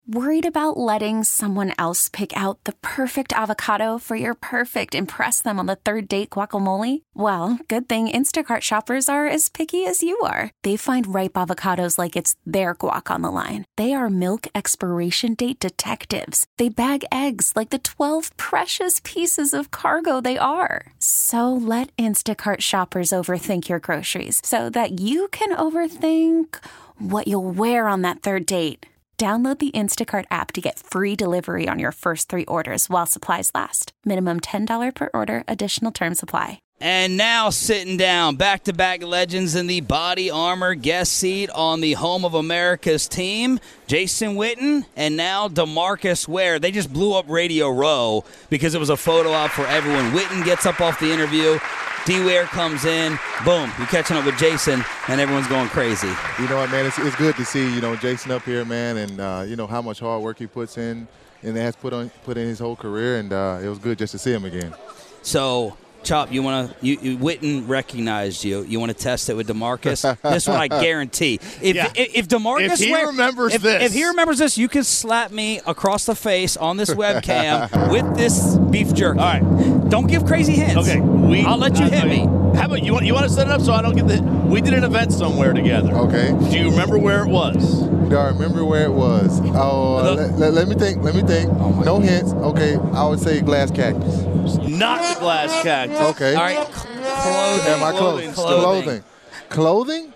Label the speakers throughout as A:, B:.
A: Worried about letting someone else pick out the perfect avocado for your perfect impress them on the third date guacamole? Well, good thing Instacart shoppers are as picky as you are. They find ripe avocados like it's their guac on the line. They are milk expiration date detectives. They bag eggs like the 12 precious pieces of cargo they are. So let Instacart shoppers overthink your groceries so that you can overthink what you'll wear on that third date. Download the Instacart app to get free delivery on your first 3 orders while supplies last. Minimum $10 per order. Additional terms apply.
B: And now sitting down, back-to-back legends in the Body Armor guest seat on the Home of America's team, Jason Witten and now DeMarcus Ware. They just blew up Radio Row because it was a photo op for everyone. Witten gets up off the interview. D-Ware comes in. Boom. You're catching up with Jason, and everyone's going crazy.
C: You know what, man? It's good to see, Jason up here, man, and, how much hard work he puts in and has put in his whole career, and it was good just to see him again.
B: So, Chop, Witten recognized you. You want to test it with DeMarcus? This one I guarantee. If DeMarcus
D: if he remembers this.
B: If he remembers this, you can slap me across the face on this webcam with this beef jerky.
D: All right.
B: Don't give crazy hints.
D: Okay.
B: I'll let you hit me.
D: How about you want to set it up so I don't get the? We did an event somewhere together.
C: Okay.
D: Do you remember where it was?
C: Do I remember where it was? Oh, let me think. Oh no hints. Okay, I would say glass cactus.
D: Not the glass cactus.
C: Okay.
B: All right. Clothing.
C: Yeah, my clothes. Clothing?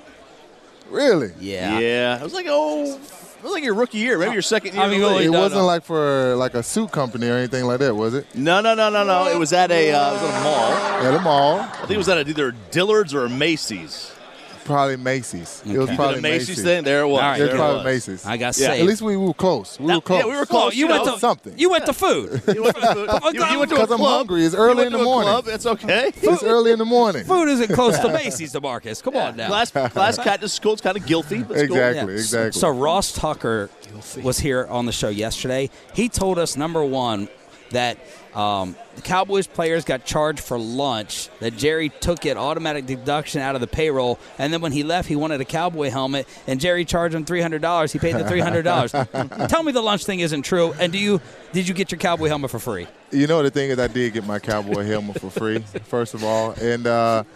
C: Really?
B: Yeah.
D: Yeah. It was like your rookie year, maybe your second year.
C: It wasn't like for like a suit company or anything like that, was it?
D: No. It was at a mall.
C: At a mall.
D: I think it was at either Dillard's or a Macy's.
C: Probably Macy's.
B: Okay.
C: It was probably
D: Macy's thing. There it was.
B: All right,
C: it was probably Macy's.
B: I got
C: yeah.
B: saved.
C: At least we were close. We were close.
D: Yeah, we were close.
B: You went to
C: something.
B: You went to food.
D: You went to food. You went to a club.
C: Because I'm hungry. It's early in the morning.
D: Club. It's okay.
C: It's early in the morning.
B: Food isn't close to Macy's, DeMarcus. Come on now.
D: Glass cactus is cool. It's kind of guilty, but it's
C: Exactly. Exactly.
B: So Ross Tucker was here on the show yesterday. He told us, number one, that the Cowboys players got charged for lunch, that Jerry took it, automatic deduction out of the payroll, and then when he left, he wanted a Cowboy helmet, and Jerry charged him $300. He paid the $300. Tell me the lunch thing isn't true, and did you get your Cowboy helmet for free?
C: You know, the thing is I did get my Cowboy helmet for free, first of all, and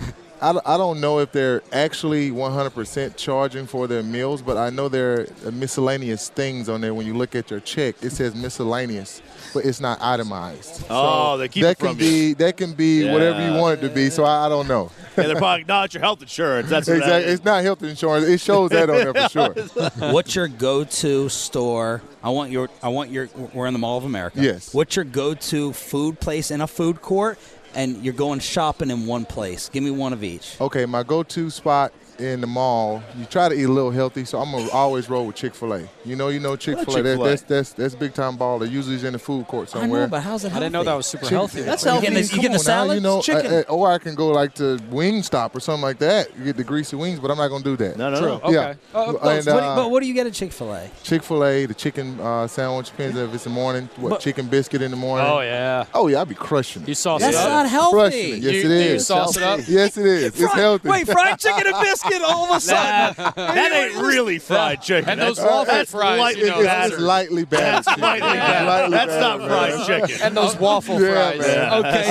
C: I don't know if they're actually 100% charging for their meals, but I know there are miscellaneous things on there. When you look at your check, it says miscellaneous, but it's not itemized.
D: Oh,
C: so
D: they keep it from you.
C: That can be whatever you want it to be, so I don't know.
D: Yeah, they're probably not your health insurance. That's what
C: exactly.
D: That is.
C: It's not health insurance. It shows that on there for sure.
B: What's your go-to store? We're in the Mall of America.
C: Yes.
B: What's your go-to food place in a food court? And you're going shopping in one place. Give me one of each.
C: Okay, my go-to spot in the mall, you try to eat a little healthy, so I'm gonna always roll with Chick-fil-A. You know Chick-fil-A. That's big time baller. Usually it's in the food court somewhere.
B: I know, but how's it healthy?
E: I didn't know that was super healthy.
D: That's healthy.
B: You getting a salad?
C: Chicken. Or I can go like to Wingstop or something like that. You get the greasy wings, but I'm not gonna do that.
D: No.
E: Okay.
C: Yeah.
B: But what do you get at Chick-fil-A?
C: Chick-fil-A, the chicken sandwich, depends if it's in the morning. Chicken biscuit in the morning.
E: Oh yeah.
C: Oh yeah, I'd be crushing it.
E: You sauce
B: That's
E: it up.
B: not healthy.
C: Crushing it. Yes, it
E: You
C: is.
E: sauce it up.
C: Yes, it is. It's healthy.
B: Wait, fried chicken and biscuit all of a sudden.
D: That ain't really fried chicken.
E: And those waffle fries,
D: lightly
E: you know,
D: battered.
C: It's lightly battered.
D: That's not fried chicken.
E: and those waffle fries.
C: Man.
B: Okay,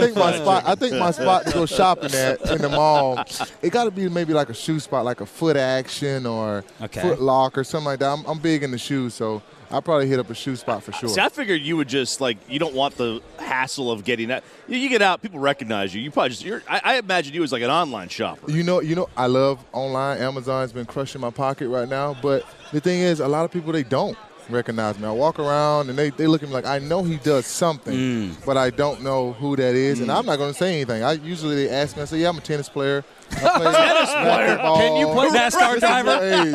C: I think my spot to go shopping at in the mall, it got to be maybe like a shoe spot, like a Foot Action or Foot Locker or something like that. I'm big into shoes, so I'll probably hit up a shoe spot for sure.
D: See, I figured you would just, you don't want the hassle of getting that. You get out, people recognize you. You probably I imagine you as like an online shopper.
C: You know, I love online. Amazon's been crushing my pocket right now. But the thing is, a lot of people, they don't recognize me. I walk around and they look at me like I know he does something, but I don't know who that is, and I'm not going to say anything. They ask me, I say, yeah, I'm a tennis player.
D: Tennis player.
E: Can you play NASCAR driver?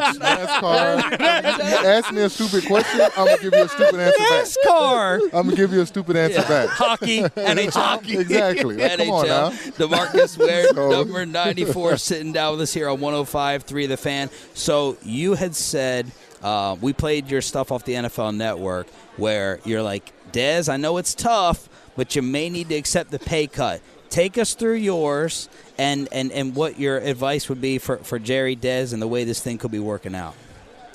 C: NASCAR. You ask me a stupid question, I'm going to give you a stupid answer back.
B: NASCAR.
C: I'm going to give you a stupid answer back.
B: Hockey, NHL.
C: Exactly. Come on now.
B: DeMarcus Ware, number 94, sitting down with us here on 105.3 The Fan. So you had said, we played your stuff off the NFL Network where you're like, Dez, I know it's tough, but you may need to accept the pay cut. Take us through yours and what your advice would be for Jerry, Dez, and the way this thing could be working out.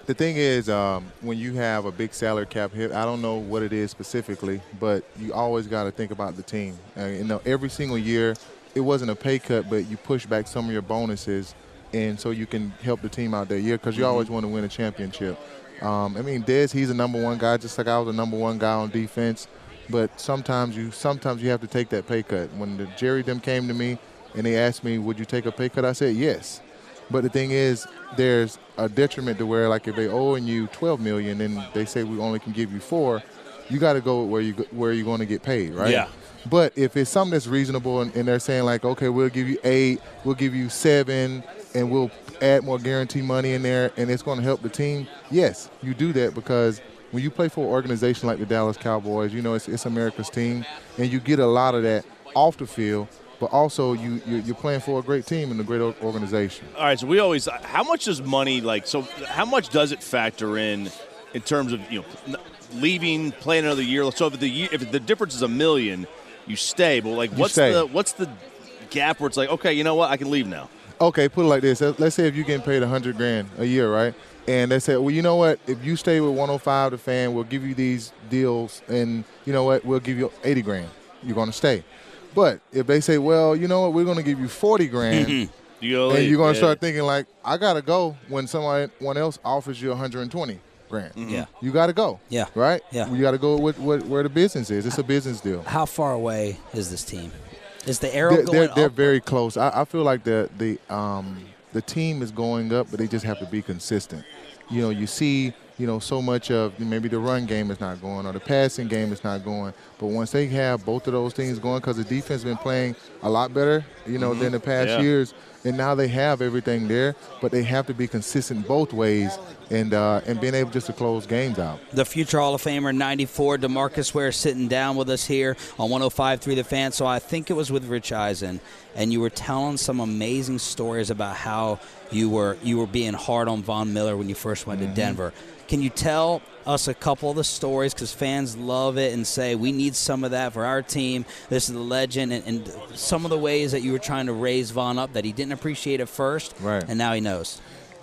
C: The thing is, when you have a big salary cap hit, I don't know what it is specifically, but you always got to think about the team. Every single year, it wasn't a pay cut, but you push back some of your bonuses, and so you can help the team out that year because you always want to win a championship. Dez, he's a number one guy, just like I was a number one guy on defense. But sometimes you have to take that pay cut. When the Jerry them came to me and they asked me, would you take a pay cut? I said yes. But the thing is, there's a detriment to where, like, if they owing you $12 million and they say we only can give you $4 million, you got to go where you're going to get paid, right?
D: Yeah.
C: But if it's something that's reasonable and they're saying, like, okay, we'll give you $8 million, we'll give you $7 million, and we'll add more guarantee money in there, and it's going to help the team, yes, you do that because when you play for an organization like the Dallas Cowboys, it's America's team, and you get a lot of that off the field, but also you're playing for a great team and a great organization.
D: All right, so how much does money, how much does it factor in terms of, leaving, playing another year? So if the difference is $1 million, you stay, but what's the gap where it's like, okay, you know what, I can leave now?
C: Okay, put it like this. Let's say if you're getting paid $100,000 a year, right? And they say, well, you know what? If you stay with 105 The Fan, we'll give you these deals, and you know what? We'll give you $80,000. You're going to stay. But if they say, well, you know what? We're going to give you $40,000, and you're going to start thinking like, I got to go when someone else offers you $120,000.
B: Yeah.
C: You got to go.
B: Yeah.
C: Right?
B: Yeah.
C: You got to go with where the business is. It's a business deal.
B: How far away is this team? Is the arrow going up?
C: They're very close. I feel like the team is going up, but they just have to be consistent. You see, so much of maybe the run game is not going or the passing game is not going. But once they have both of those things going, because the defense has been playing a lot better, than the past years, and now they have everything there, but they have to be consistent both ways and being able just to close games out.
B: The future Hall of Famer, 94, DeMarcus Ware, sitting down with us here on 105.3 The Fan. So I think it was with Rich Eisen, and you were telling some amazing stories about how you were being hard on Von Miller when you first went to Denver. Can you tell us a couple of the stories, because fans love it and say we need some of that for our team, this is the legend, and some of the ways that you were trying to raise Von up that he didn't appreciate at first,
C: right,
B: and now he knows?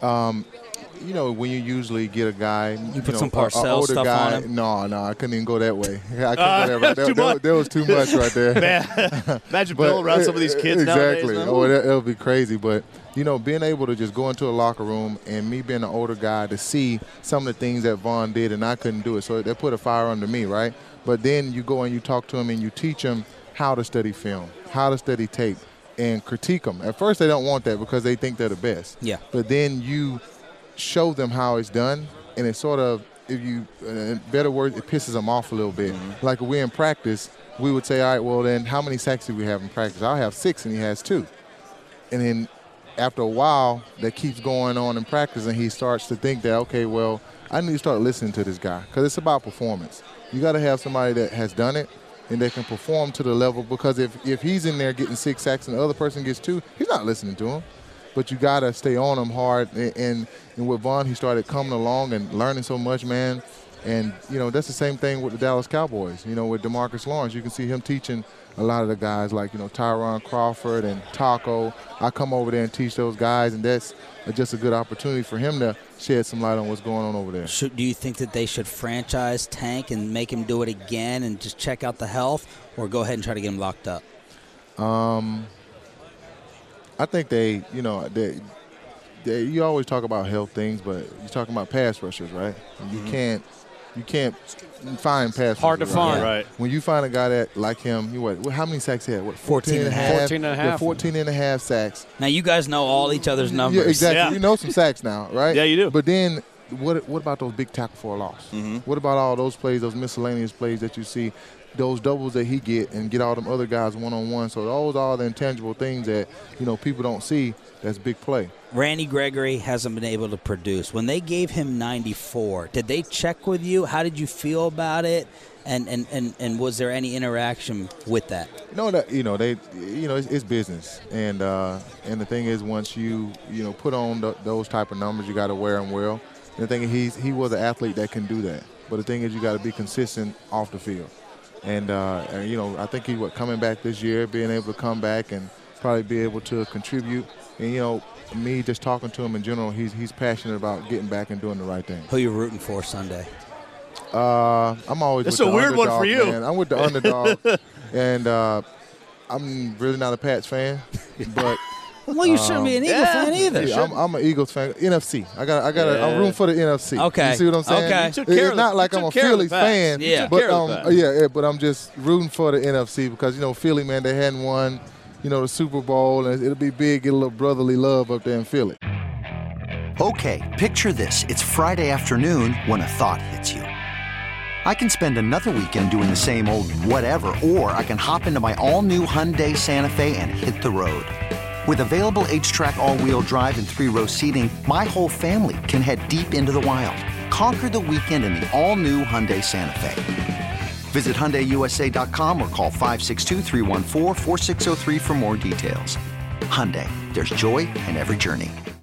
C: When you usually get a guy,
B: you put some Parcells stuff
C: guy,
B: on him.
C: No, I couldn't even go that way. I couldn't go that way. There was too much right there.
D: Man, imagine Bill around some of these kids
C: exactly.
D: nowadays.
C: Oh, that'll be crazy. But being able to just go into a locker room and me being an older guy to see some of the things that Von did and I couldn't do it, so that put a fire under me, right? But then you go and you talk to him and you teach him how to study film, how to study tape, and critique them. At first, they don't want that because they think they're the best.
B: Yeah.
C: But then you show them how it's done, and it sort of, if you, in better words, it pisses them off a little bit. Mm-hmm. Like if we're in practice, we would say, all right, well then how many sacks do we have in practice? I'll have 6 and he has 2. And then after a while, that keeps going on in practice, and he starts to think that, okay, well, I need to start listening to this guy because it's about performance. You got to have somebody that has done it and that can perform to the level, because if he's in there getting 6 sacks and the other person gets 2, he's not listening to him. But you got to stay on him hard. And with Von, he started coming along and learning so much, man. And, that's the same thing with the Dallas Cowboys. With DeMarcus Lawrence, you can see him teaching a lot of the guys like, Tyron Crawford and Taco. I come over there and teach those guys, and that's just a good opportunity for him to shed some light on what's going on over there.
B: Do you think that they should franchise Tank and make him do it again and just check out the health, or go ahead and try to get him locked up?
C: I think they you always talk about health things, but you're talking about pass rushers, right? Mm-hmm. You can't find pass rushers.
E: Hard to find.
D: Right.
C: When you find a guy that like him, how many sacks he had? 14 and a half?
E: 14 and a half.
C: 14 and a half sacks.
B: Now, you guys know all each other's numbers.
C: Yeah, exactly.
D: Yeah.
C: You know some sacks now, right?
D: Yeah, you do.
C: But then what about those big tackle for a loss?
D: Mm-hmm.
C: What about all those plays, those miscellaneous plays that you see, those doubles that he get and get all them other guys one-on-one? So those are the intangible things that, people don't see. That's big play.
B: Randy Gregory hasn't been able to produce. When they gave him 94, did they check with you? How did you feel about it? And was there any interaction with that?
C: It's business, and the thing is, once you put on those type of numbers, you got to wear them well. And the thing is, he was an athlete that can do that. But the thing is, you got to be consistent off the field. And I think he coming back this year, being able to come back and probably be able to contribute. And, me just talking to him in general, he's passionate about getting back and doing the right thing.
B: Who you rooting for Sunday?
C: I'm always
D: That's
C: with
D: a
C: the
D: weird
C: underdog,
D: one for you.
C: man. I'm with the underdog, and I'm really not a Pats fan, but
B: Well, you shouldn't be an Eagle fan either.
C: yeah, I'm an Eagles fan. NFC. I'm rooting for the NFC.
B: Okay.
C: You see what I'm saying?
B: Okay.
D: You took care
C: It's
D: of
C: not
D: the-
C: like
D: you
C: I'm a
D: took care of the
C: Phillies
D: Pats.
C: fan.
B: Yeah.
D: took
C: But
D: care of the Pats.
C: but I'm just rooting for the NFC because Philly, man, they hadn't won, the Super Bowl, and it'll be big, get a little brotherly love up there in Philly.
F: Okay, picture this. It's Friday afternoon when a thought hits you. I can spend another weekend doing the same old whatever, or I can hop into my all-new Hyundai Santa Fe and hit the road. With available H-Track all-wheel drive and 3-row seating, my whole family can head deep into the wild. Conquer the weekend in the all-new Hyundai Santa Fe. Visit HyundaiUSA.com or call 562-314-4603 for more details. Hyundai, there's joy in every journey.